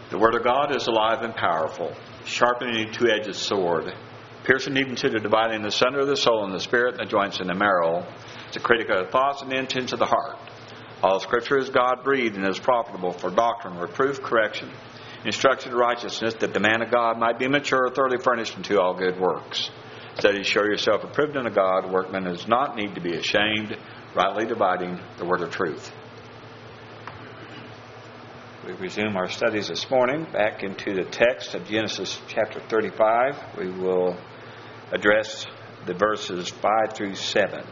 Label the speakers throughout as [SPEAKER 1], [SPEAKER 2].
[SPEAKER 1] The Word of God is alive and powerful, sharpening a two-edged sword, piercing even to the dividing asunder of the soul and the spirit, and the joints and the marrow. It's a critic of the thoughts and the intents of the heart. All Scripture is God-breathed and is profitable for doctrine, reproof, correction, instruction in righteousness, that the man of God might be mature, thoroughly furnished unto all good works. Study to show yourself approved unto God, workman does not need to be ashamed, rightly dividing the word of truth. We resume our studies this morning back into the text of Genesis chapter 35. We will address the verses 5 through 7.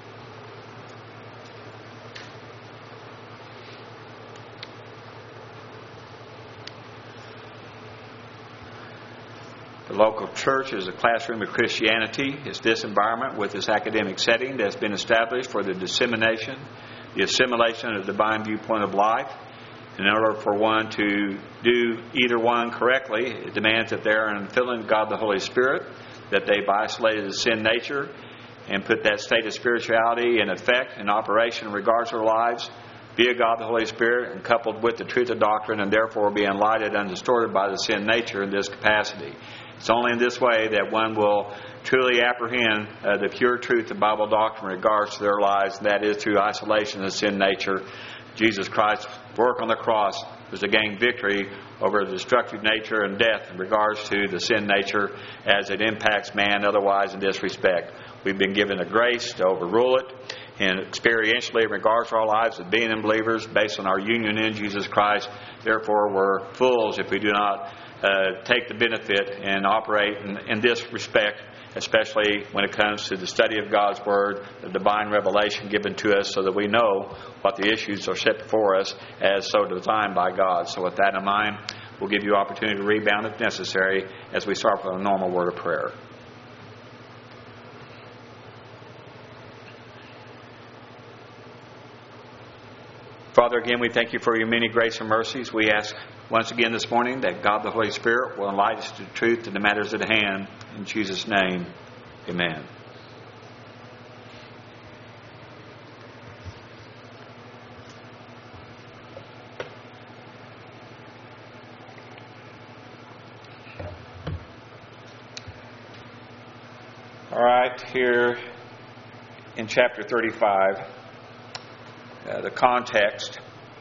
[SPEAKER 1] The local church is a classroom of Christianity. It's this environment with this academic setting that's been established for the dissemination, the assimilation of the divine viewpoint of life. In order for one to do either one correctly, it demands that they are in filling God the Holy Spirit, that they've isolated the sin nature and put that state of spirituality in effect and operation in regards to their lives via God the Holy Spirit, and coupled with the truth of doctrine, and therefore be enlightened and undistorted by the sin nature in this capacity. It's only in this way that one will truly apprehend the pure truth of Bible doctrine in regards to their lives, and that is through isolation of the sin nature. Jesus Christ's work on the cross was to gain victory over the destructive nature and death in regards to the sin nature as it impacts man otherwise in this respect. We've been given the grace to overrule it, and experientially in regards to our lives as being believers based on our union in Jesus Christ. Therefore, we're fools if we do not take the benefit and operate in this respect, especially when it comes to the study of God's Word, the divine revelation given to us so that we know what the issues are set before us as so designed by God. So with that in mind, we'll give you opportunity to rebound if necessary as we start with a normal word of prayer. Father, again, we thank you for your many grace and mercies. We ask once again this morning that God the Holy Spirit will enlighten us to the truth and the matters at hand. In Jesus' name, amen. All right, here in chapter 35. The context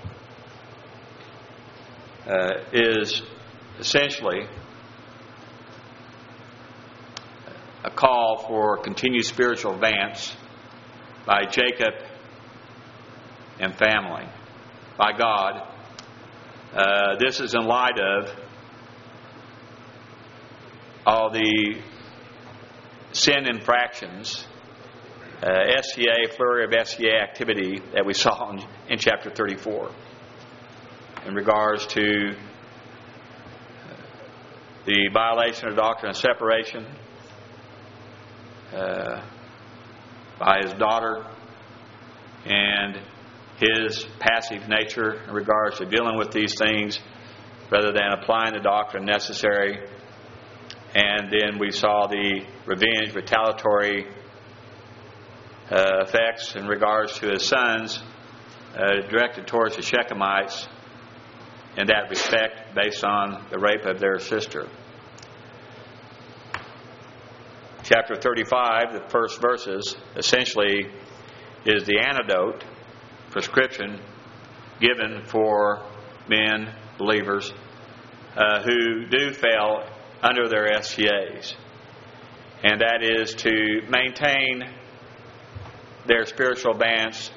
[SPEAKER 1] is essentially a call for continued spiritual advance by Jacob and family, by God. This is in light of all the sin infractions, flurry of SCA activity that we saw in chapter 34 in regards to the violation of doctrine of separation by his daughter and his passive nature in regards to dealing with these things rather than applying the doctrine necessary. And then we saw the revenge, retaliatory effects in regards to his sons directed towards the Shechemites in that respect based on the rape of their sister. Chapter 35, the first verses, essentially is the antidote, prescription given for men, believers, who do fail under their SCAs. And that is to maintain their spiritual advance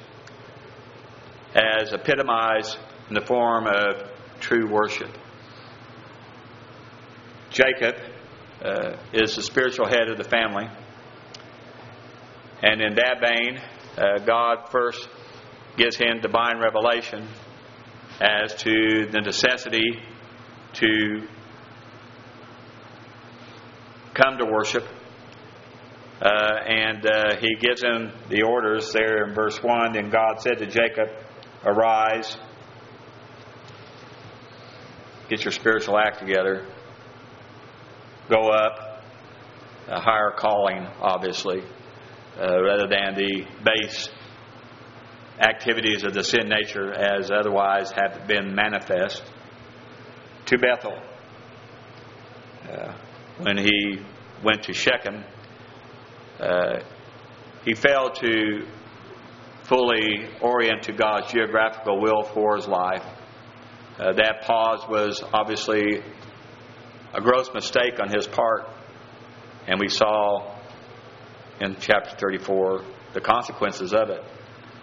[SPEAKER 1] as epitomized in the form of true worship. Jacob is the spiritual head of the family, and in that vein, God first gives him divine revelation as to the necessity to come to worship. And he gives him the orders there in verse 1. Then God said to Jacob, "Arise, get your spiritual act together, go up," a higher calling, obviously, rather than the base activities of the sin nature as otherwise have been manifest, to Bethel. When he went to Shechem, he failed to fully orient to God's geographical will for his life. That pause was obviously a gross mistake on his part, and we saw in chapter 34 the consequences of it.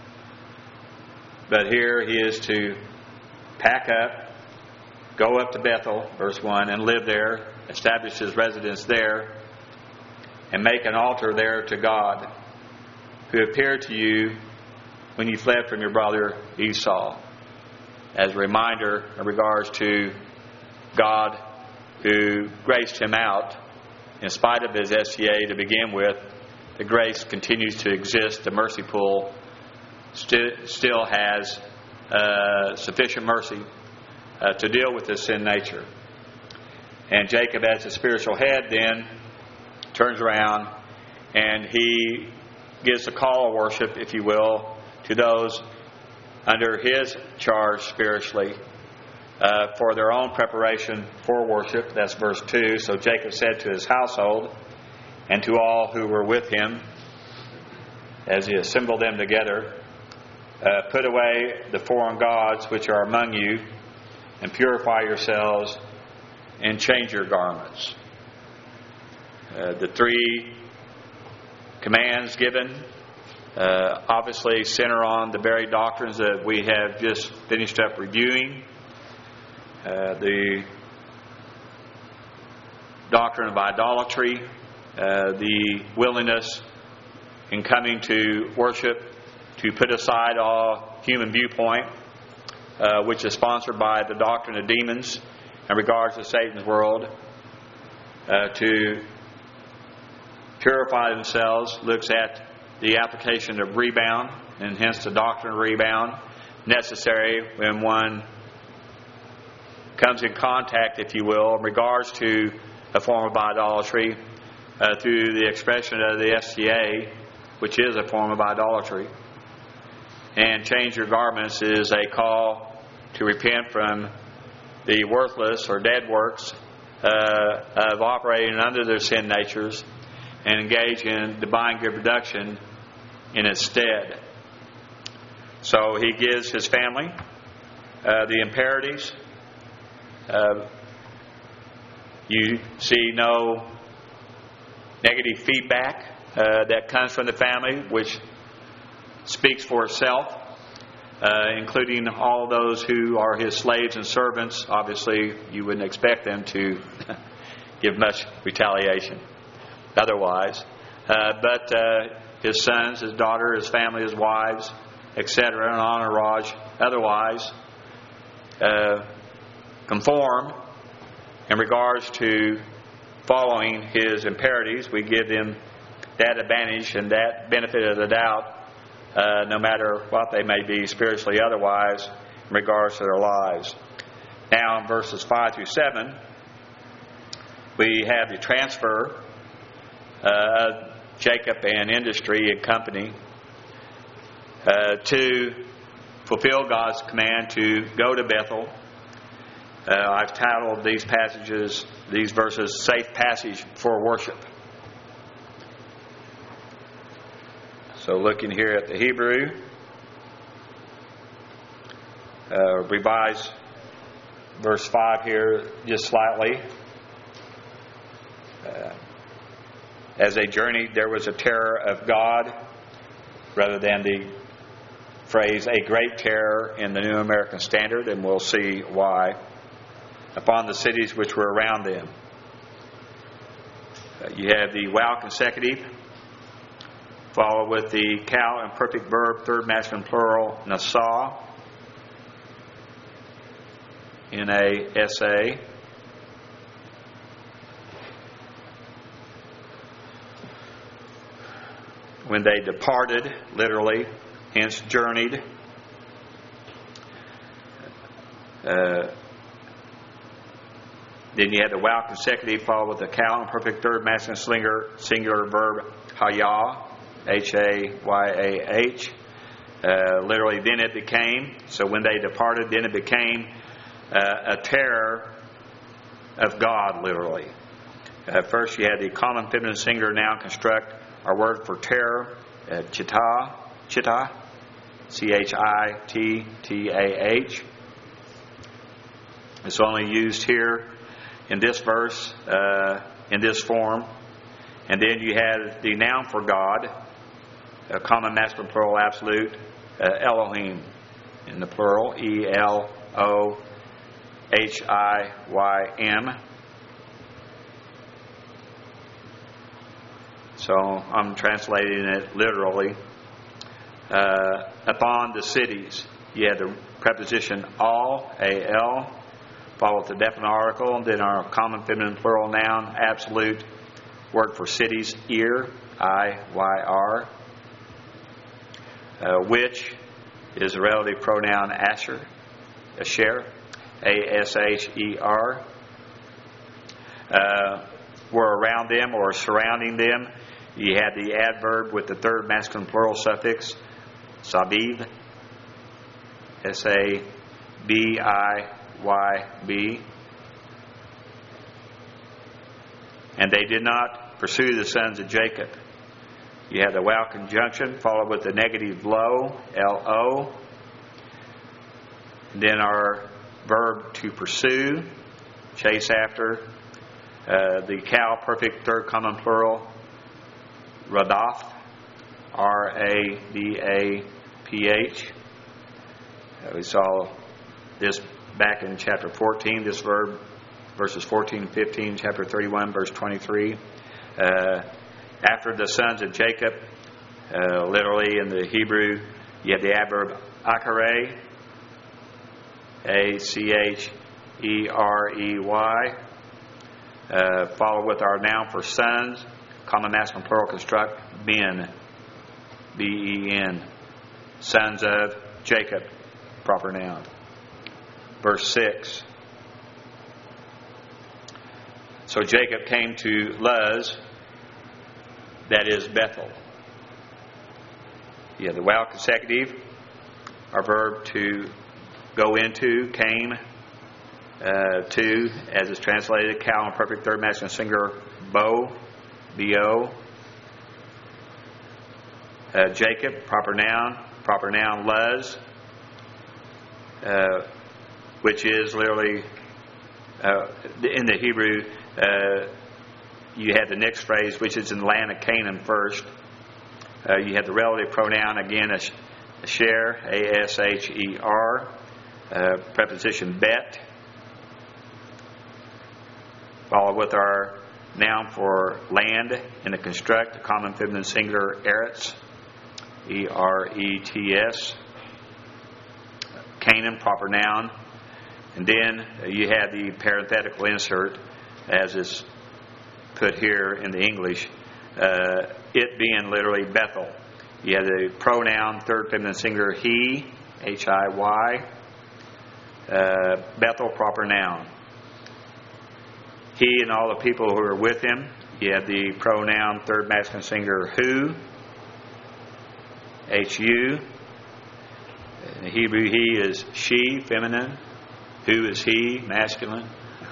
[SPEAKER 1] But here he is to pack up, go up to Bethel, verse 1, and live there, establish his residence there, and make an altar there to God, who appeared to you when you fled from your brother Esau. As a reminder in regards to God who graced him out in spite of his SCA to begin with. The grace continues to exist. The mercy pool still has sufficient mercy to deal with this sin nature. And Jacob, as the spiritual head, then turns around and he gives a call of worship, if you will, to those under his charge spiritually for their own preparation for worship. That's verse 2. So Jacob said to his household and to all who were with him, as he assembled them together, put away the foreign gods which are among you, and purify yourselves, and change your garments. The three commands given obviously center on the very doctrines that we have just finished up reviewing. The doctrine of idolatry, the willingness in coming to worship to put aside all human viewpoint, which is sponsored by the doctrine of demons in regards to Satan's world, to purify themselves, looks at the application of rebound, and hence the doctrine of rebound, necessary when one comes in contact, if you will, in regards to a form of idolatry through the expression of the FCA, which is a form of idolatry. And change your garments is a call to repent from the worthless or dead works of operating under their sin natures and engage in divine good production in its stead. So he gives his family the imperatives. You see no negative feedback that comes from the family, which speaks for itself, including all those who are his slaves and servants. Obviously, you wouldn't expect them to give much retaliation otherwise. But his sons, his daughter, his family, his wives, etc., and entourage otherwise conform in regards to following his imperatives. We give them that advantage and that benefit of the doubt, no matter what they may be spiritually otherwise in regards to their lives. Now in verses 5 through 7, we have the transfer of Jacob and industry and company to fulfill God's command to go to Bethel. I've titled these passages, these verses, Safe Passage for Worship. So looking here at the Hebrew, revise verse 5 here just slightly. As they journeyed, there was a terror of God, rather than the phrase a great terror in the New American Standard, and we'll see why, upon the cities which were around them. You have the wow consecutive, followed with the cow imperfect verb, third masculine plural, nasa, N-A-S-A. When they departed, literally, hence journeyed. Then you had the wow consecutive followed with the cow imperfect third masculine singular verb hayah, H-A-Y-A-H. Literally, then it became. So when they departed, then it became a terror of God, literally. First, you had the common feminine singular noun construct. Our word for terror, chittah, Chittah. It's only used here in this verse, in this form. And then you had the noun for God, a common masculine plural absolute, Elohim in the plural, Elohim. So I'm translating it literally. Upon the cities, you had the preposition all, al, followed with the definite article, and then our common feminine plural noun, absolute, word for cities, ir, iyr, which is a relative pronoun asher, asher, asher. Were around them or surrounding them. You had the adverb with the third masculine plural suffix, sabiv, S-A-B-I-Y-B. And they did not pursue the sons of Jacob. You had the wow conjunction followed with the negative lo, L-O. And then our verb to pursue, chase after. The cow, perfect third common plural, radaf, R-A-D-A-P-H. We saw this back in chapter 14, this verb, verses 14 and 15, chapter 31, verse 23. After the sons of Jacob, literally in the Hebrew, you have the adverb acharei, A-C-H-E-R-E-Y. Followed with our noun for sons, common masculine plural construct, ben, B-E-N, sons of Jacob, proper noun. Verse 6. So Jacob came to Luz, that is Bethel. Yeah, the wow consecutive, our verb to go into, came to, as it's translated, cow in perfect third masculine singular, bo, B-O. Jacob, proper noun, Luz, which is literally, in the Hebrew, you had the next phrase, which is in the land of Canaan first. You had the relative pronoun, again, asher, A-S-H-E-R, preposition bet, followed with our noun for land in the construct, the common feminine singular, eretz, E-R-E-T-S. Canaan, proper noun. And then you had the parenthetical insert, as is put here in the English, it being literally Bethel. You had the pronoun, third feminine singular, he, H-I-Y. Bethel, proper noun. He and all the people who were with him. You had the pronoun, third masculine singular, who, H-U. In the Hebrew, he is she, feminine. Who is he, masculine.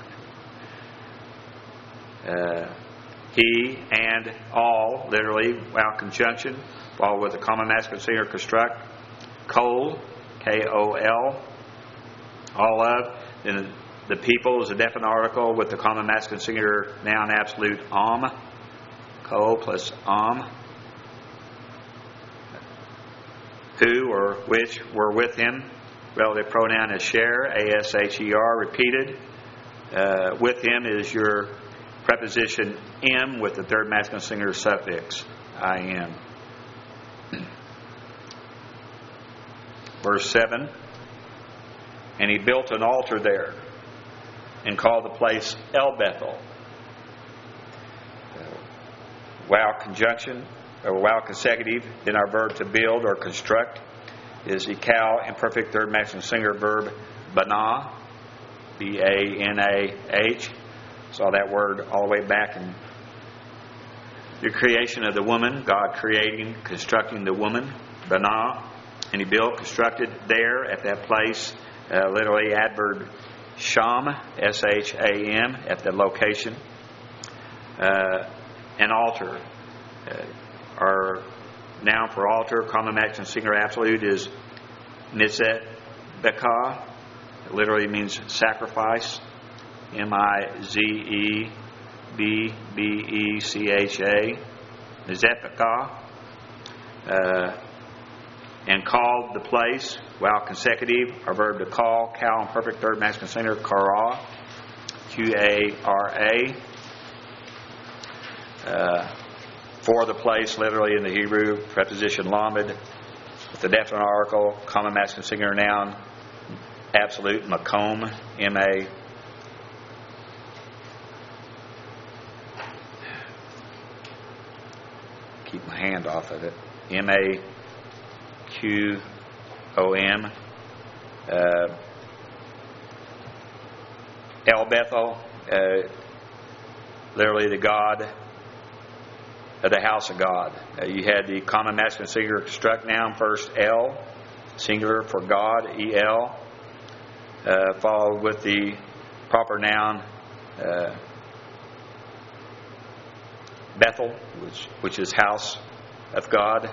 [SPEAKER 1] He and all, literally, wow conjunction, followed with a common masculine singular construct. Kol, K-O-L, all of. Then the people is a definite article with the common masculine singular noun absolute, am. Kol plus am. Who or which were with him. Relative pronoun is share, A-S-H-E-R, repeated. With him is your preposition M with the third masculine singular suffix, I-M. Verse 7. And he built an altar there and called the place El Bethel. Wow conjunction, or wow consecutive. Then our verb to build or construct is ikal, imperfect third masculine singular verb, banah, B-A-N-A-H. Saw that word all the way back in the creation of the woman, God creating, constructing the woman, banah. And he built, constructed there at that place, literally adverb Sham, S-H-A-M, at the location. An altar. Our noun for altar, common masculine singular absolute, is Mizet Bekah. It literally means sacrifice. M-I-Z-E-B-B-E-C-H-A. Mizet Bekah. And called the place, while consecutive, our verb to call, cal in perfect third masculine singular, kara, Q-A-R-A. For the place, literally in the Hebrew, preposition lamed, with the definite article, common masculine singular noun, absolute, makom, M-A. Keep my hand off of it. M-A-Q-O-M. El Bethel, literally the God of the house of God. You had the common masculine singular construct noun first, El, singular for God, E-L, followed with the proper noun, Bethel, which is house of God.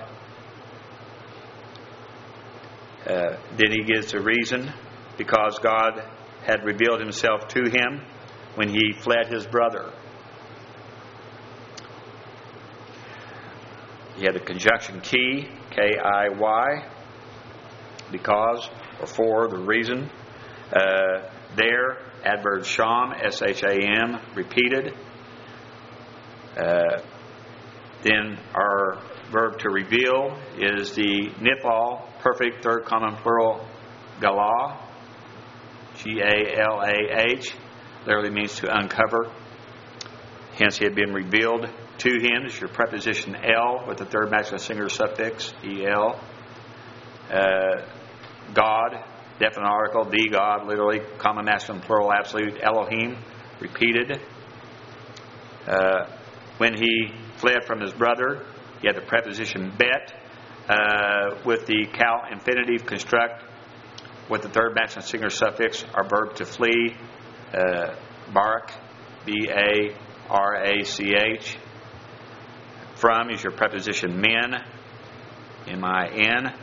[SPEAKER 1] Then he gives a reason, because God had revealed himself to him when he fled his brother. He had the conjunction key, K-I-Y, because, or for, the reason. There, adverb sham, S-H-A-M, repeated. Then our verb to reveal is the nipal, perfect third common plural, galah, G-A-L-A-H, literally means to uncover. Hence, he had been revealed to him. Is your preposition el with the third masculine singular suffix, E-L. God, definite article, the God, literally common masculine plural absolute, Elohim, repeated. When he fled from his brother, he had the preposition bet with the cal infinitive construct with the third masculine singular suffix, our verb to flee, barak, B-A-R-A-C-H. From is your preposition min, M-I-N.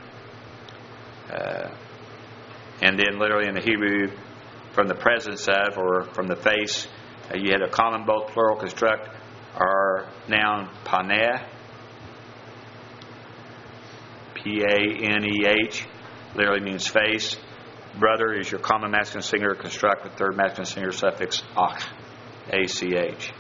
[SPEAKER 1] And then literally in the Hebrew, from the presence of, or from the face, you had a common both plural construct, our noun paneh, P-A-N-E-H, literally means face. Brother is your common masculine singular construct with third masculine singular suffix, ach, A-C-H.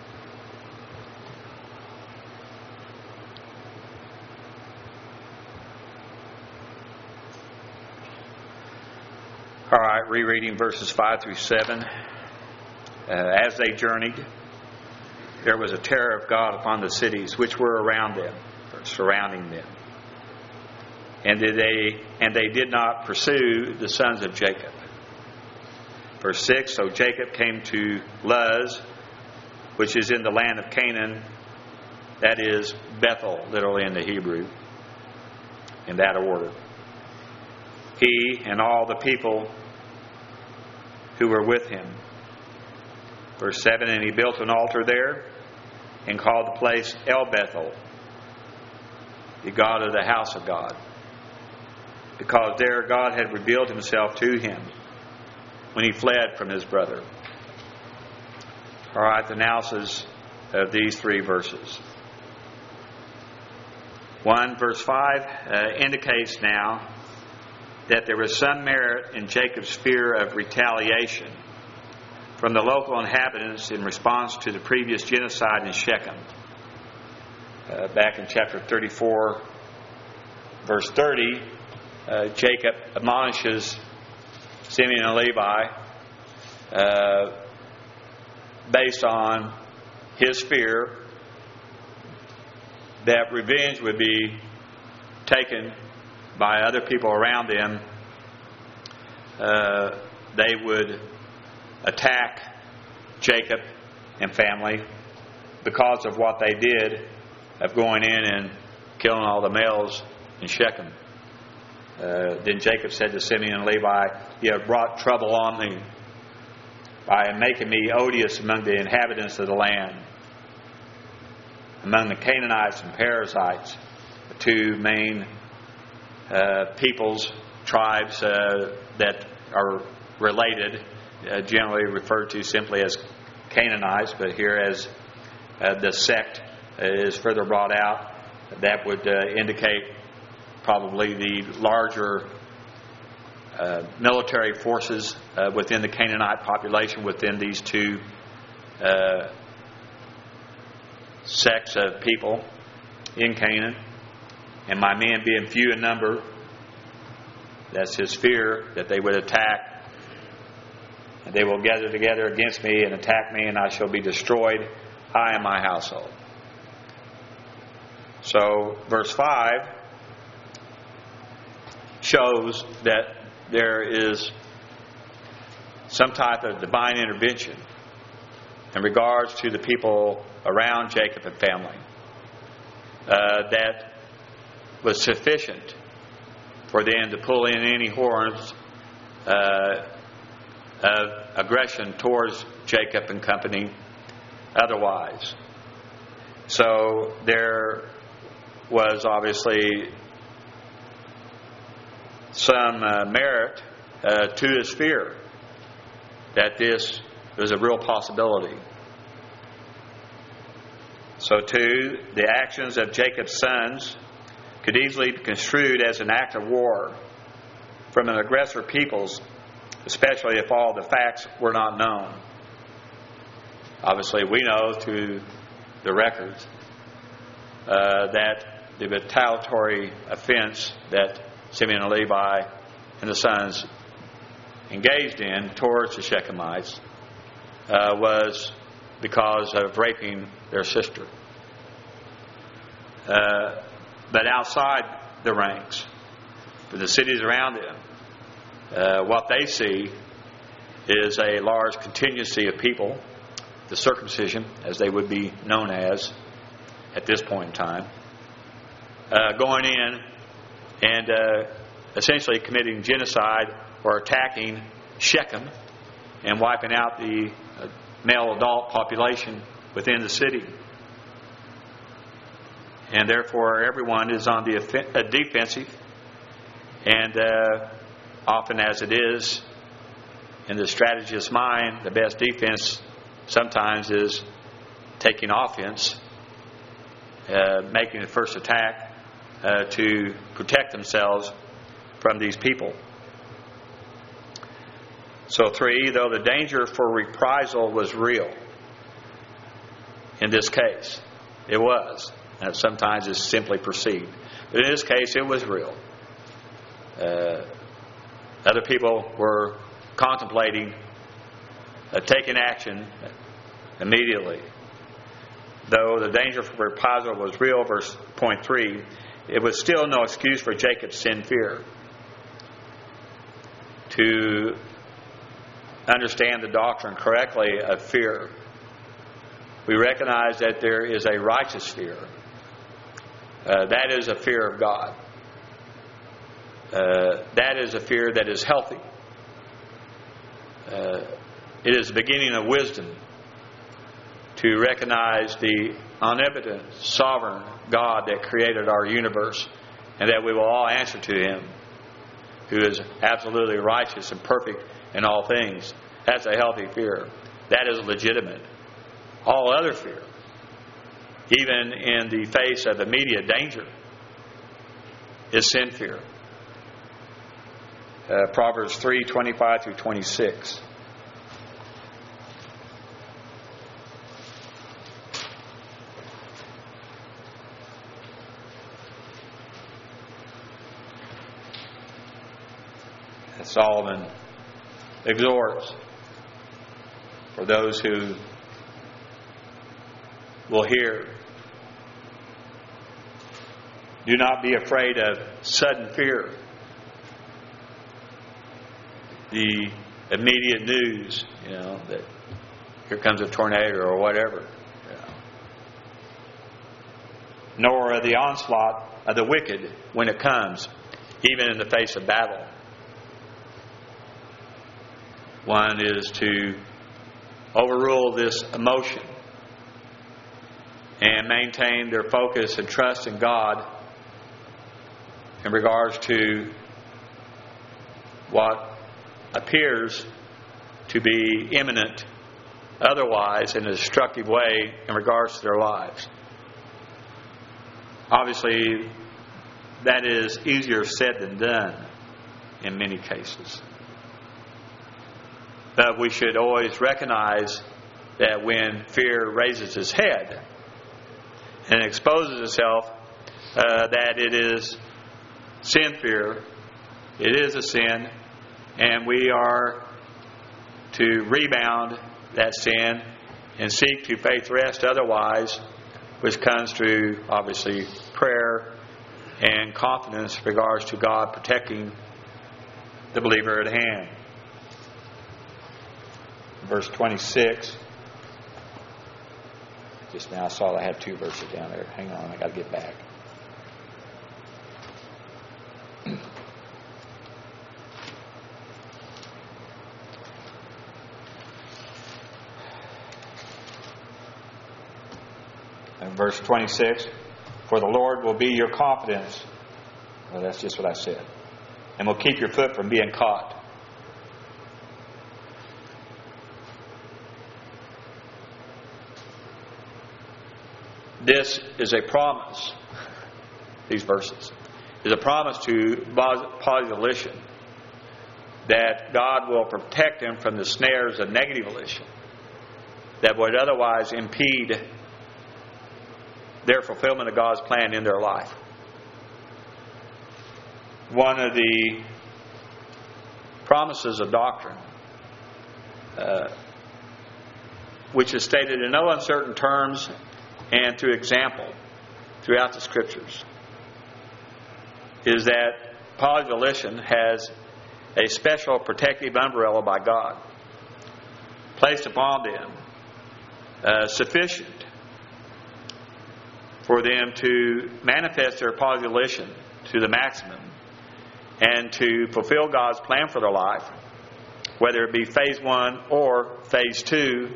[SPEAKER 1] All right, rereading verses 5 through 7. As they journeyed, there was a terror of God upon the cities which were around them, or surrounding them. And they did not pursue the sons of Jacob. Verse 6, so Jacob came to Luz, which is in the land of Canaan, that is Bethel, literally in the Hebrew, in that order. He and all the people who were with him. Verse 7, and he built an altar there and called the place El Bethel, the God of the house of God, because there God had revealed himself to him when he fled from his brother. All right, the analysis of these three verses. 1, verse 5 indicates now that there was some merit in Jacob's fear of retaliation from the local inhabitants in response to the previous genocide in Shechem. Back in chapter 34, verse 30, Jacob admonishes Simeon and Levi based on his fear that revenge would be taken by other people around them. They would attack Jacob and family because of what they did of going in and killing all the males in Shechem. Then Jacob said to Simeon and Levi, you have brought trouble on me by making me odious among the inhabitants of the land, among the Canaanites and Perizzites, the two main peoples, tribes that are related, generally referred to simply as Canaanites, but here as the sect is further brought out, that would indicate probably the larger military forces within the Canaanite population within these two sects of people in Canaan. And my men being few in number, that's his fear that they would attack, and they will gather together against me and attack me, and I shall be destroyed, I and my household. So verse 5 shows that there is some type of divine intervention in regards to the people around Jacob and family that was sufficient for them to pull in any horns of aggression towards Jacob and company otherwise. So there was obviously some merit to his fear that this was a real possibility. So too, the actions of Jacob's sons could easily be construed as an act of war from an aggressor peoples, especially if all the facts were not known. Obviously, we know through the records that the retaliatory offense that Simeon and Levi and the sons engaged in towards the Shechemites was because of raping their sister. But outside the ranks, for the cities around them, what they see is a large contingency of people, the circumcision, as they would be known as at this point in time, going in and essentially committing genocide or attacking Shechem and wiping out the male adult population within the city. And therefore everyone is on the defensive, and often as it is in the strategist's mind, the best defense sometimes is taking offense, making the first attack to protect themselves from these people. So 3, though the danger for reprisal was real in this case, it was. And sometimes it's simply perceived. But in this case, it was real. Other people were contemplating taking action immediately. Though the danger for reprisal was real, verse point 3, it was still no excuse for Jacob's sin fear. To understand the doctrine correctly of fear, we recognize that there is a righteous fear. That is a fear of God. That is a fear that is healthy. It is the beginning of wisdom to recognize the omnipotent, sovereign God that created our universe, and that we will all answer to Him, who is absolutely righteous and perfect in all things. That's a healthy fear. That is legitimate. All other fear, even in the face of immediate danger, is sin fear. Proverbs 3:25 through 26. Solomon exhorts for those who will hear. Do not be afraid of sudden fear. The immediate news, that here comes a tornado or whatever. Nor of the onslaught of the wicked when it comes, even in the face of battle. One is to overrule this emotion and maintain their focus and trust in God in regards to what appears to be imminent otherwise in a destructive way in regards to their lives. Obviously, that is easier said than done in many cases. But we should always recognize that when fear raises its head and exposes itself, that it is sin fear. It is a sin, and we are to rebound that sin and seek to faith rest otherwise, which comes through, obviously, prayer and confidence in regards to God protecting the believer at hand. Verse 26. Just now I saw I had 2 verses down there. Hang on, I got to get back. Verse 26, for the Lord will be your confidence. Well, that's just what I said. And will keep your foot from being caught. This is a promise. These verses is a promise to positive volition that God will protect them from the snares of negative volition that would otherwise impede their fulfillment of God's plan in their life. One of the promises of doctrine, which is stated in no uncertain terms and through example throughout the Scriptures, is that positive volition has a special protective umbrella by God placed upon them, sufficient for them to manifest their positive volition to the maximum and to fulfill God's plan for their life, whether it be phase 1 or phase 2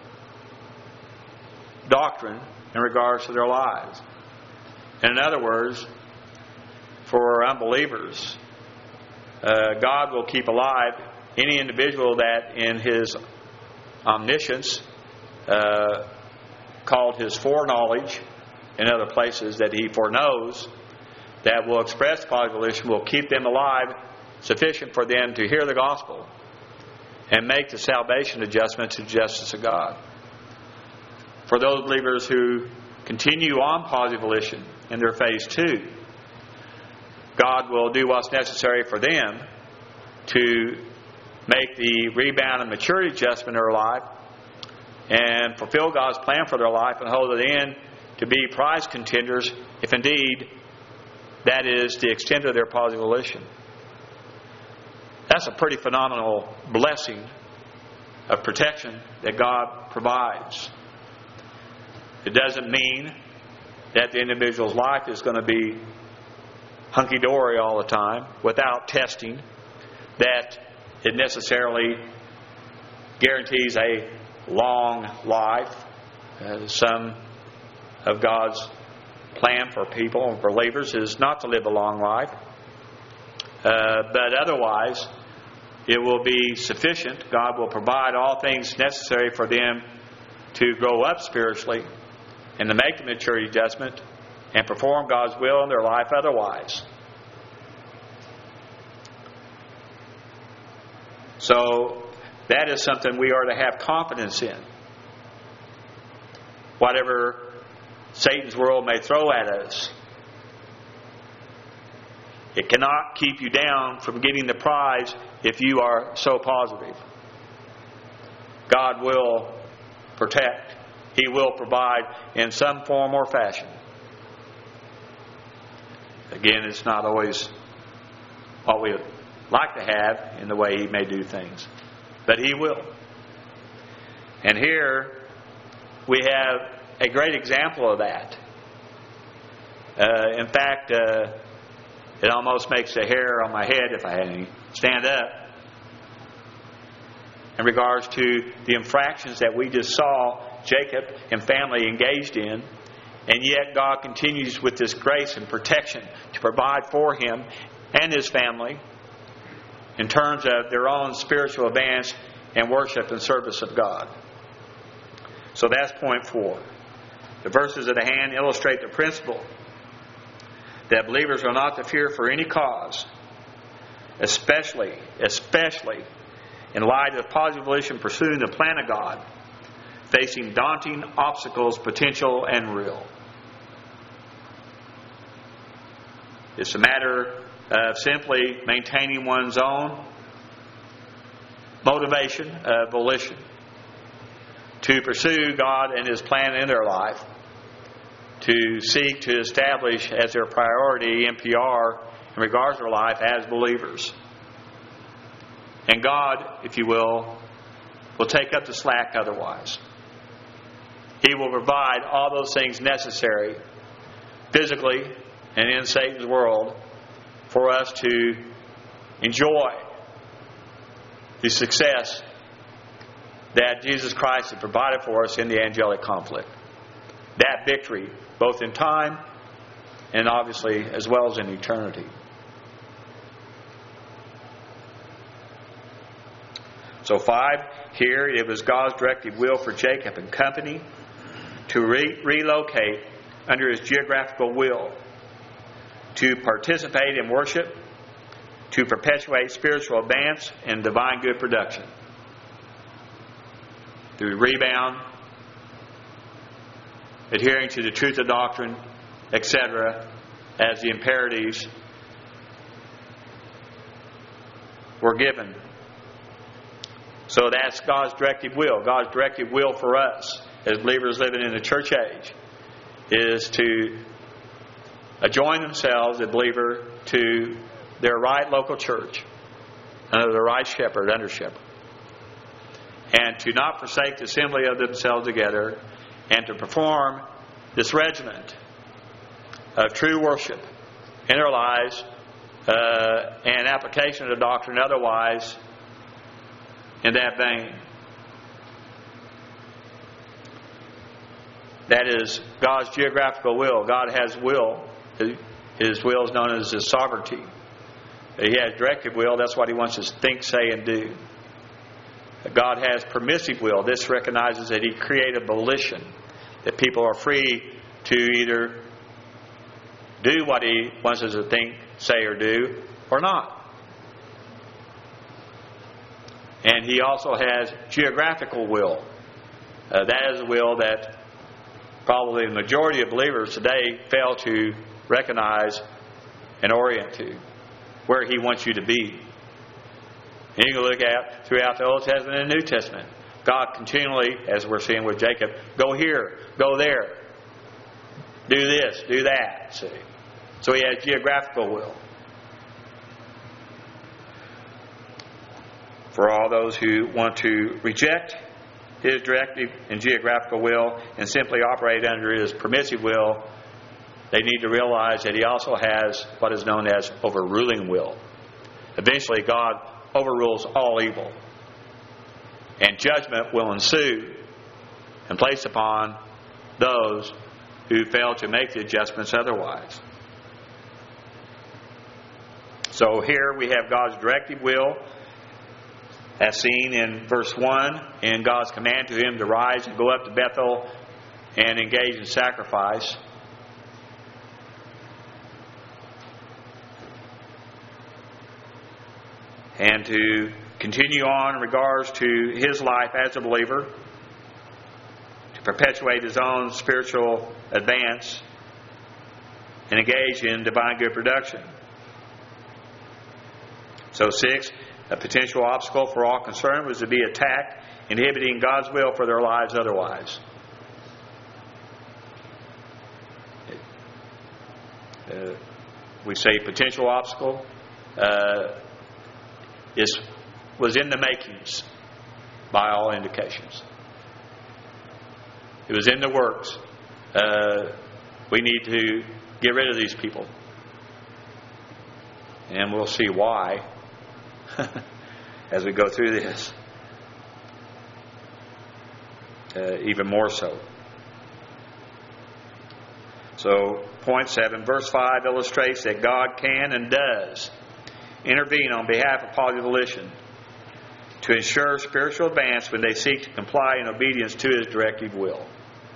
[SPEAKER 1] doctrine in regards to their lives. In other words, for unbelievers, God will keep alive any individual that in His omniscience, called His foreknowledge, in other places that He foreknows, that will express positive volition, will keep them alive, sufficient for them to hear the gospel and make the salvation adjustment to the justice of God. For those believers who continue on positive volition in their phase 2, God will do what's necessary for them to make the rebound and maturity adjustment in their life and fulfill God's plan for their life and hold it in to be prize contenders, if indeed that is the extent of their positive volition. That's a pretty phenomenal blessing of protection that God provides. It doesn't mean that the individual's life is going to be hunky-dory all the time without testing, that it necessarily guarantees a long life. Some of God's plan for people and for believers is not to live a long life. But otherwise, it will be sufficient. God will provide all things necessary for them to grow up spiritually and to make the maturity adjustment and perform God's will in their life otherwise. So that is something we are to have confidence in. Whatever Satan's world may throw at us, it cannot keep you down from getting the prize if you are so positive. God will protect. He will provide in some form or fashion. Again, it's not always what we would like to have in the way He may do things, but He will. And here we have a great example of that. In fact, it almost makes the hair on my head, if I had any, stand up in regards to the infractions that we just saw Jacob and family engaged in. And yet God continues with this grace and protection to provide for him and his family in terms of their own spiritual advance and worship and service of God. So that's point 4. The verses at hand illustrate the principle that believers are not to fear for any cause, especially in light of positive volition pursuing the plan of God, facing daunting obstacles, potential and real. It's a matter of simply maintaining one's own motivation, volition, to pursue God and His plan in their life, to seek to establish as their priority NPR in regards to their life as believers. And God, if you will take up the slack otherwise. He will provide all those things necessary physically and in Satan's world for us to enjoy the success that Jesus Christ has provided for us in the angelic conflict. That victory, both in time and obviously as well as in eternity. So 5, here it was God's directive will for Jacob and company to relocate under His geographical will, to participate in worship, to perpetuate spiritual advance and divine good production. Through rebound, adhering to the truth of doctrine, etc., as the imperatives were given. So that's God's directive will. God's directive will for us as believers living in the church age is to adjoin themselves, a believer, to their right local church under the right shepherd, under shepherd. And to not forsake the assembly of themselves together, and to perform this regiment of true worship in their lives and application of the doctrine otherwise in that vein. That is God's geographical will. God has will. His will is known as His sovereignty. He has directive will. That's what He wants us to think, say, and do. God has permissive will. This recognizes that He created volition, that people are free to either do what He wants us to think, say, or do, or not. And He also has geographical will. That is a will that probably the majority of believers today fail to recognize and orient to, where He wants you to be. And you can look at throughout the Old Testament and New Testament. God continually, as we're seeing with Jacob, go here, go there, do this, do that. See? So He has geographical will. For all those who want to reject His directive and geographical will and simply operate under His permissive will, they need to realize that He also has what is known as overruling will. Eventually, God overrules all evil, and judgment will ensue and place upon those who fail to make the adjustments otherwise. So here we have God's directive will, as seen in verse 1, and God's command to him to rise and go up to Bethel and engage in sacrifice. And to continue on in regards to his life as a believer, to perpetuate his own spiritual advance and engage in divine good production. So 6, a potential obstacle for all concerned was to be attacked, inhibiting God's will for their lives otherwise. We say potential obstacle was in the makings by all indications. It was in the works. We need to get rid of these people. And we'll see why as we go through this. even more so. So, point 7, verse 5 illustrates that God can and does intervene on behalf of polyvolition to ensure spiritual advance when they seek to comply in obedience to His directive will.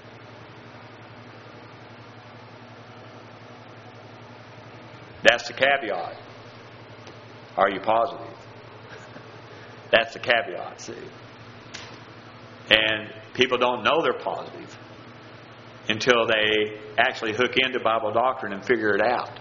[SPEAKER 1] That's the caveat. Are you positive? That's the caveat, see. And people don't know they're positive until they actually hook into Bible doctrine and figure it out.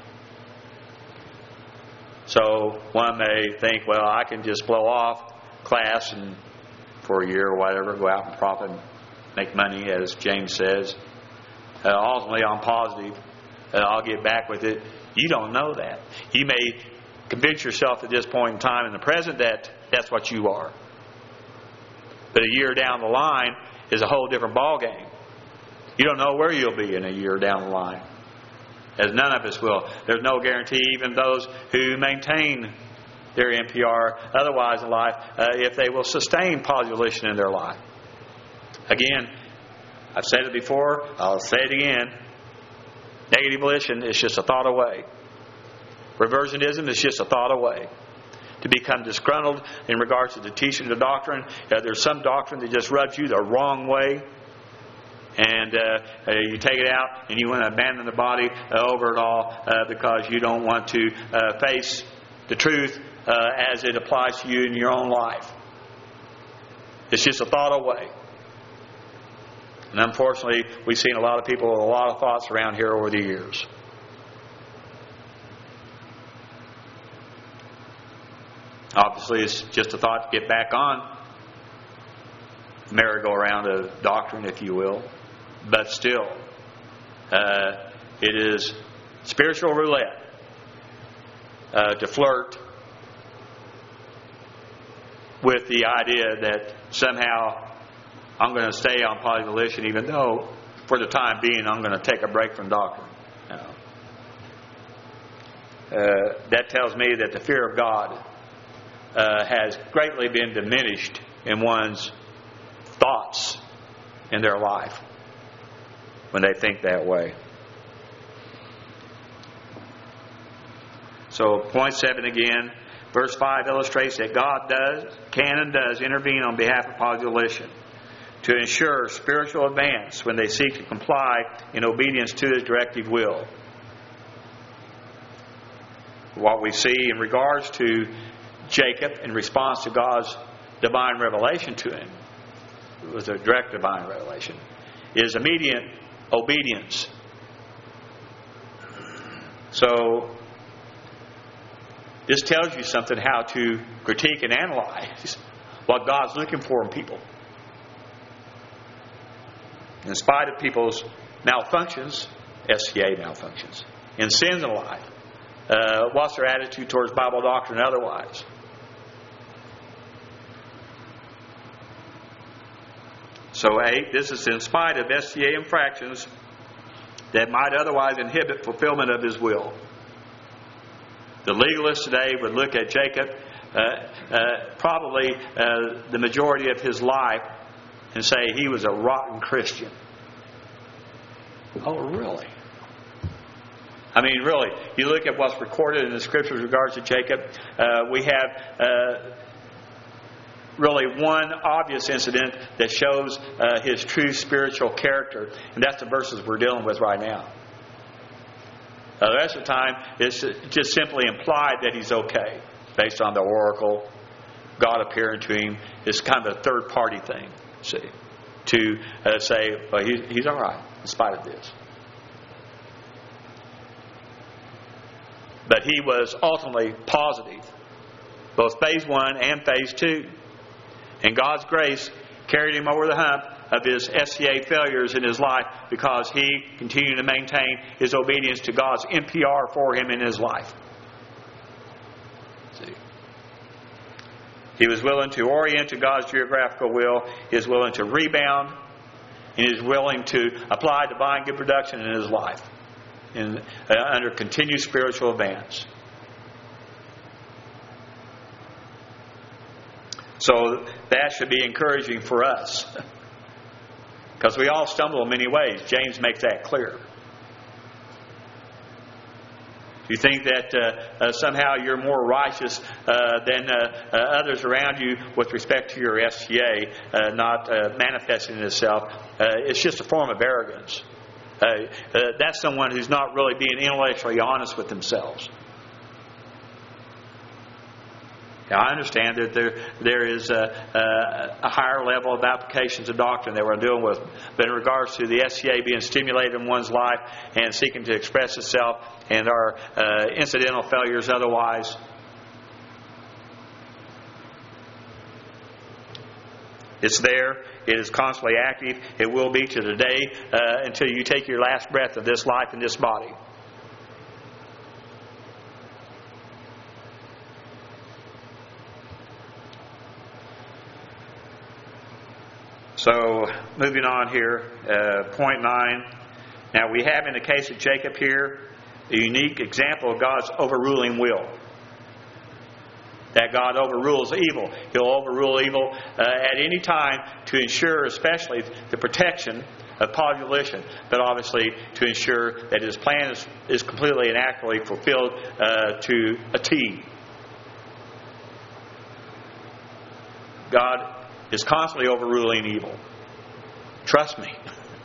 [SPEAKER 1] So one may think, well, I can just blow off class and for a year or whatever, go out and profit and make money, as James says. Ultimately, I'm positive. I'll get back with it. You don't know that. You may convince yourself at this point in time in the present that that's what you are. But a year down the line is a whole different ballgame. You don't know where you'll be in a year down the line. As none of us will. There's no guarantee, even those who maintain their NPR otherwise in life, if they will sustain polyvolition in their life. Again, I've said it before, I'll say it again. Negative volition is just a thought away. Reversionism is just a thought away. To become disgruntled in regards to the teaching of the doctrine, there's some doctrine that just rubs you the wrong way, and you take it out and you want to abandon the body over it all because you don't want to face the truth as it applies to you in your own life. It's just a thought away. And unfortunately, we've seen a lot of people with a lot of thoughts around here over the years. Obviously, it's just a thought to get back on the merry-go-round of doctrine, if you will. But still, it is spiritual roulette to flirt with the idea that somehow I'm going to stay on polyvolition, even though for the time being I'm going to take a break from doctrine. No. That tells me that the fear of God has greatly been diminished in one's thoughts in their life when they think that way. So, point 7 again. Verse 5 illustrates that God can and does intervene on behalf of polyvolition to ensure spiritual advance when they seek to comply in obedience to His directive will. What we see in regards to Jacob in response to God's divine revelation to him, it was a direct divine revelation, is immediate obedience. So, this tells you something how to critique and analyze what God's looking for in people. In spite of people's malfunctions, SCA malfunctions, in sins in life, what's their attitude towards Bible doctrine and otherwise? So 8, this is in spite of SCA infractions that might otherwise inhibit fulfillment of His will. The legalists today would look at Jacob, probably the majority of his life, and say he was a rotten Christian. Oh, really? I mean, really, you look at what's recorded in the Scriptures with regards to Jacob, we have really one obvious incident that shows his true spiritual character, and that's the verses we're dealing with right now. The rest of the time, it's just simply implied that he's okay, based on the oracle, God appearing to him. It's kind of a third-party thing, see, to say, well, he's all right in spite of this. But he was ultimately positive, both phase 1 and phase 2. And God's grace carried him over the hump of his SCA failures in his life because he continued to maintain his obedience to God's NPR for him in his life. See? He was willing to orient to God's geographical will. He was willing to rebound. And he was willing to apply divine good production in his life under continued spiritual advance. So that should be encouraging for us. Because we all stumble in many ways. James makes that clear. You think that somehow you're more righteous than others around you with respect to your STA not manifesting itself. It's just a form of arrogance. That's someone who's not really being intellectually honest with themselves. Now, I understand that there is a higher level of applications of doctrine that we're dealing with. But in regards to the SCA being stimulated in one's life and seeking to express itself and our incidental failures otherwise, it's there. It is constantly active. It will be to the day until you take your last breath of this life in this body. So, moving on here, point 9. Now, we have in the case of Jacob here a unique example of God's overruling will. That God overrules evil. He'll overrule evil at any time to ensure especially the protection of population, but obviously to ensure that His plan is completely and accurately fulfilled to a T. God is constantly overruling evil. Trust me.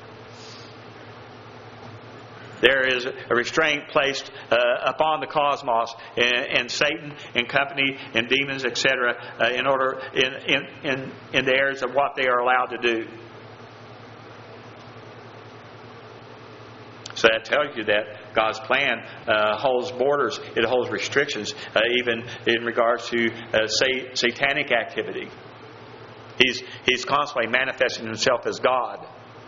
[SPEAKER 1] There is a restraint placed upon the cosmos and Satan and company and demons, etc., in order in the areas of what they are allowed to do. So that tells you that God's plan holds borders. It holds restrictions, even in regards to satanic activity. He's constantly manifesting Himself as God.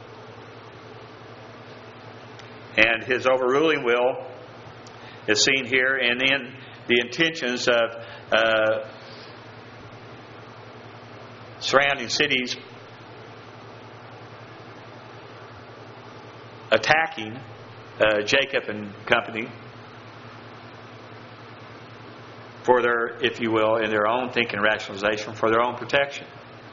[SPEAKER 1] And His overruling will is seen here and in the intentions of surrounding cities attacking Jacob and company for their, if you will, in their own thinking rationalization, for their own protection.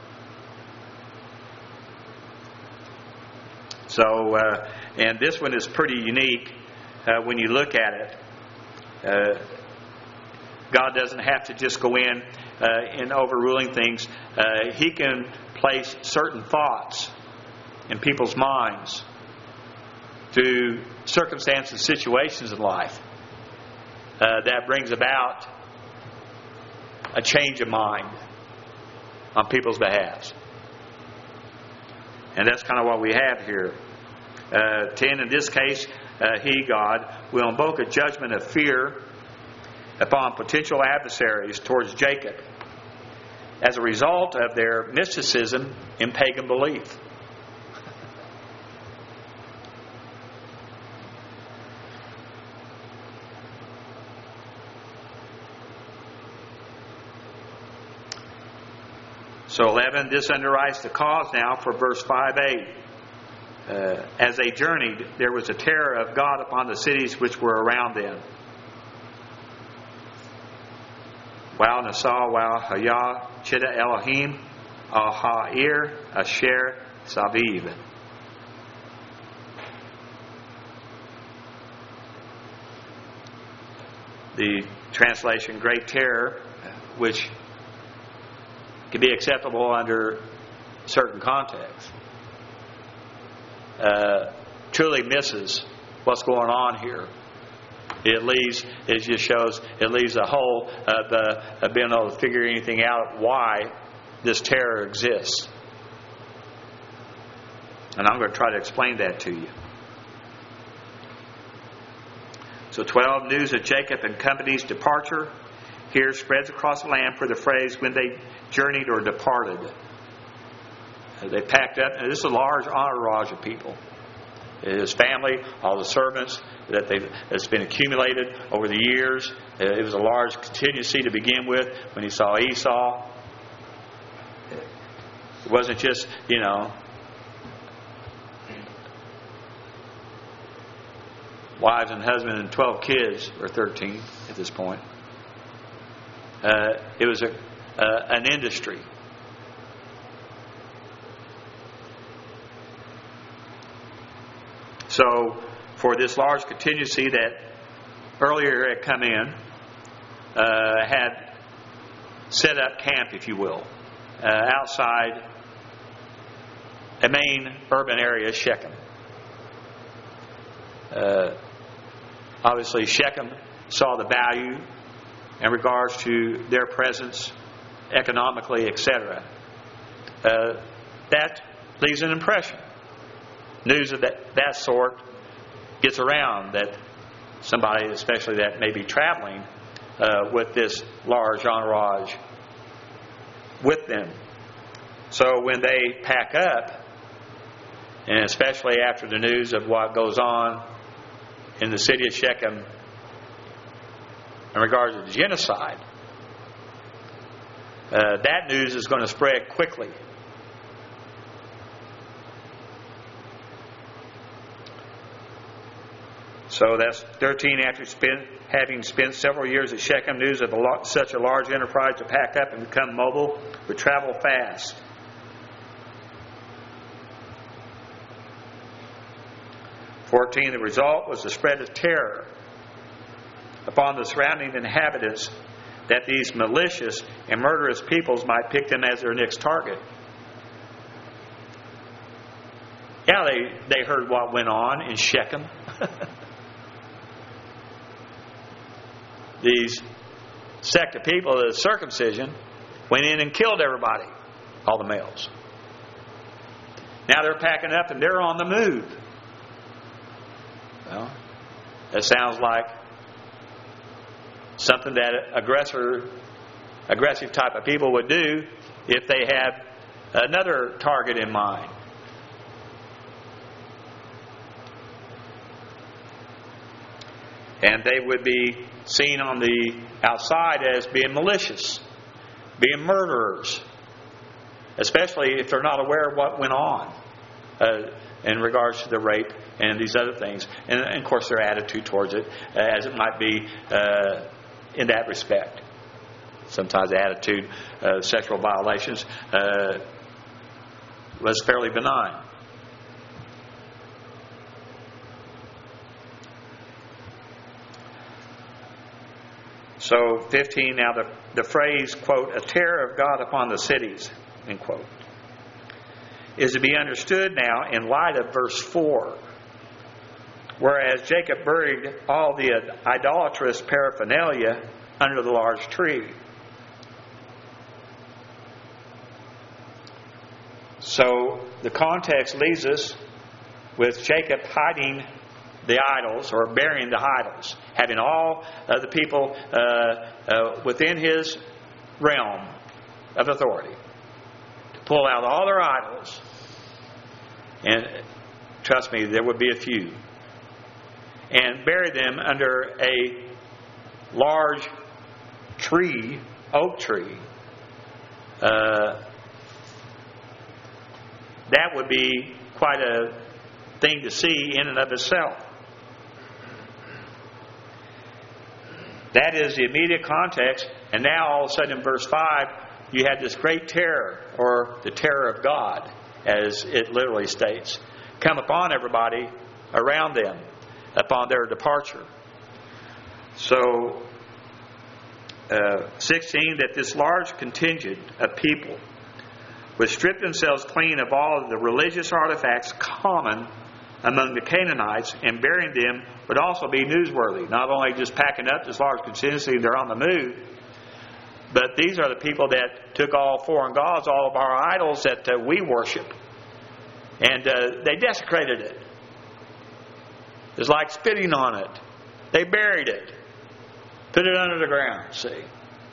[SPEAKER 1] So, and this one is pretty unique when you look at it. God doesn't have to just go in overruling things. He can place certain thoughts in people's minds through circumstances, situations in life that brings about a change of mind on people's behalves. And that's kind of what we have here. 10, in this case, He, God, will invoke a judgment of fear upon potential adversaries towards Jacob as a result of their mysticism in pagan belief. So 11, this underwrites the cause now for verse 5a. As they journeyed, there was a terror of God upon the cities which were around them. Wow Nasah, wow Hayah, Chida Elohim, Aha'ir, Asher, Saviv. The translation, great terror, which can be acceptable under certain contexts, truly misses what's going on here. It just shows, it leaves a hole of being able to figure anything out why this terror exists. And I'm going to try to explain that to you. So 12, news of Jacob and company's departure here spreads across the land for the phrase when they journeyed or departed. They packed up, and this is a large entourage of people. His family, all the servants that's been accumulated over the years. It was a large contingency to begin with when he saw Esau. It wasn't just, wives and husband and 12 kids, or 13 at this point. It was an industry. So, for this large contingency that earlier had come in, had set up camp, if you will, outside a main urban area, Shechem. Obviously, Shechem saw the value in regards to their presence economically, etc. That leaves an impression. News of that sort gets around, that somebody, especially that may be traveling with this large entourage with them. So when they pack up, and especially after the news of what goes on in the city of Shechem in regards to the genocide, that news is going to spread quickly. So that's 13 after having spent several years at Shechem. News of such a large enterprise to pack up and become mobile would travel fast. The result was the spread of terror upon the surrounding inhabitants, that these malicious and murderous peoples might pick them as their next target. Yeah, they heard what went on in Shechem. These sect of people, the circumcision, went in and killed everybody, all the males. Now they're packing up and they're on the move. Well, that sounds like something that aggressive type of people would do if they had another target in mind. And they would be seen on the outside as being malicious, being murderers, especially if they're not aware of what went on in regards to the rape and these other things. And of course their attitude towards it, as it might be in that respect. Sometimes the attitude of sexual violations was fairly benign. So 15, now the phrase, quote, a terror of God upon the cities, end quote, is to be understood now in light of verse 4. Whereas Jacob buried all the idolatrous paraphernalia under the large tree. So the context leaves us with Jacob hiding the idols, or burying the idols, having all the people within his realm of authority to pull out all their idols. And trust me, there would be a few. And bury them under a large tree, oak tree. That would be quite a thing to see in and of itself. That is the immediate context. And now all of a sudden in verse 5, you had this great terror, or the terror of God, as it literally states, come upon everybody around them upon their departure. So 16, that this large contingent of people would strip themselves clean of all of the religious artifacts common among the Canaanites, and burying them would also be newsworthy. Not only just packing up this large contingency, they're on the move, but these are the people that took all foreign gods, all of our idols that we worship, and they desecrated it. It's like spitting on it. They buried it, put it under the ground, see.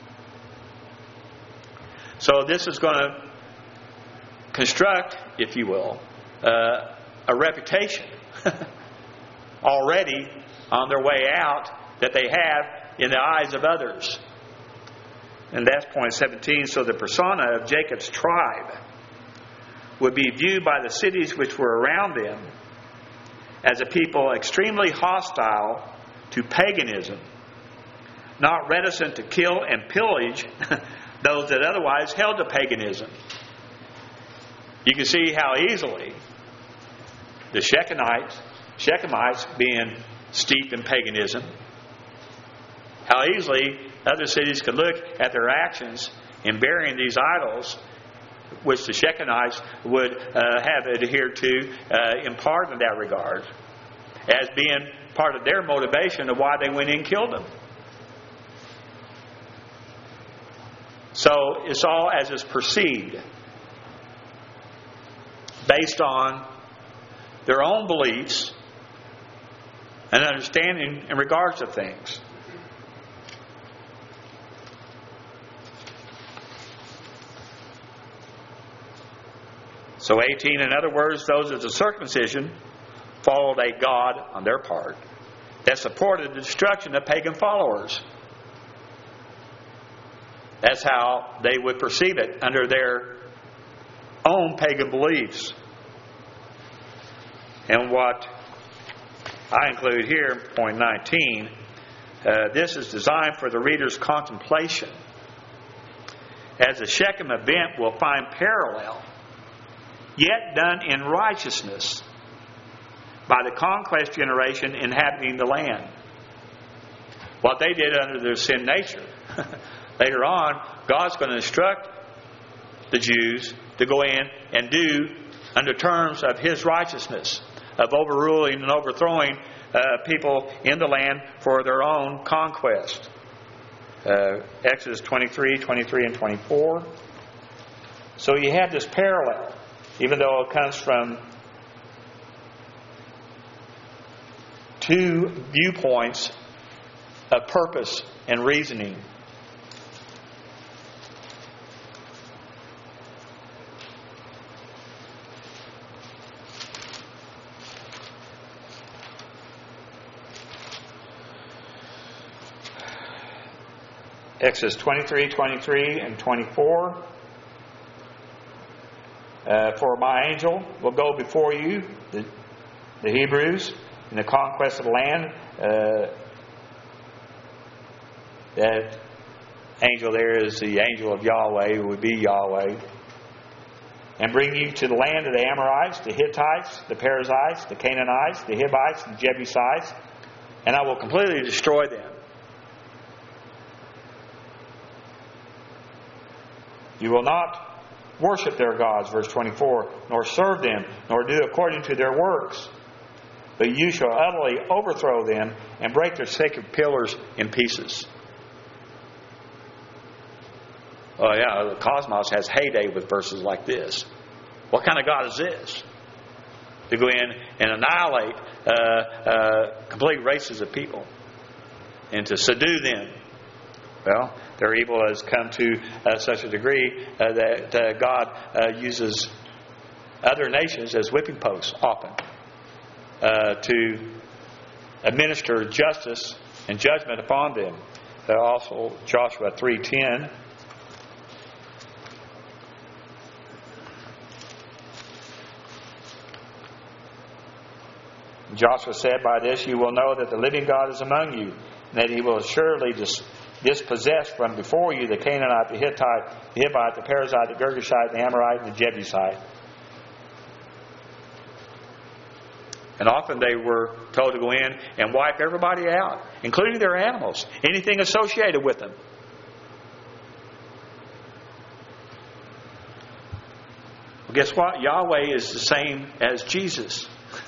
[SPEAKER 1] So this is going to construct, if you will, a reputation already on their way out that they have in the eyes of others. And that's point 17. So the persona of Jacob's tribe would be viewed by the cities which were around them as a people extremely hostile to paganism, not reticent to kill and pillage those that otherwise held to paganism. You can see how easily the Shechemites Shechemites being steeped in paganism, how easily other cities could look at their actions in burying these idols, which the Shechemites would have adhered to in part in that regard, as being part of their motivation of why they went in and killed them. So it's all as is perceived, based on their own beliefs and understanding in regards to things. So 18, in other words, those of the circumcision followed a god on their part that supported the destruction of pagan followers. That's how they would perceive it under their own pagan beliefs. And what I include here, point 19, this is designed for the reader's contemplation, as the Shechem event will find parallel, yet done in righteousness, by the conquest generation inhabiting the land. What they did under their sin nature. Later on, God's going to instruct the Jews to go in and do under terms of His righteousness, of overruling and overthrowing people in the land for their own conquest. Exodus 23, and 24. So you have this parallel, even though it comes from two viewpoints of purpose and reasoning. Exodus 23, and 24. For my angel will go before you, the Hebrews, in the conquest of the land. That angel there is the angel of Yahweh, who would be Yahweh. And bring you to the land of the Amorites, the Hittites, the Perizzites, the Canaanites, the Hivites, the Jebusites, and I will completely destroy them. You will not worship their gods, verse 24, nor serve them, nor do according to their works. But you shall utterly overthrow them and break their sacred pillars in pieces. Oh yeah, the cosmos has heyday with verses like this. What kind of God is this? To go in and annihilate complete races of people and to subdue them. Well, their evil has come to such a degree that God uses other nations as whipping posts often to administer justice and judgment upon them. Also, Joshua 3:10. Joshua said, by this you will know that the living God is among you, and that He will assuredly dispossess from before you the Canaanite, the Hittite, the Hivite, the Perizzite, the Girgashite, the Amorite, and the Jebusite. And often they were told to go in and wipe everybody out, including their animals, anything associated with them. Well, guess what? Yahweh is the same as Jesus.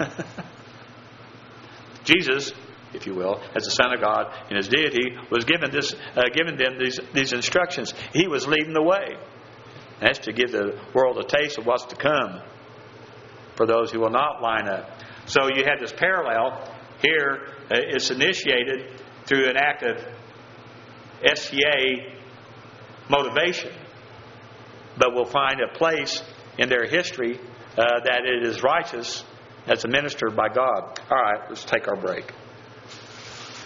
[SPEAKER 1] Jesus, if you will, as the Son of God in His deity, was given them these instructions. He was leading the way. And that's to give the world a taste of what's to come for those who will not line up. So you have this parallel here. It's initiated through an act of SCA motivation, but will find a place in their history that it is righteous, that's administered by God. All right, let's take our break.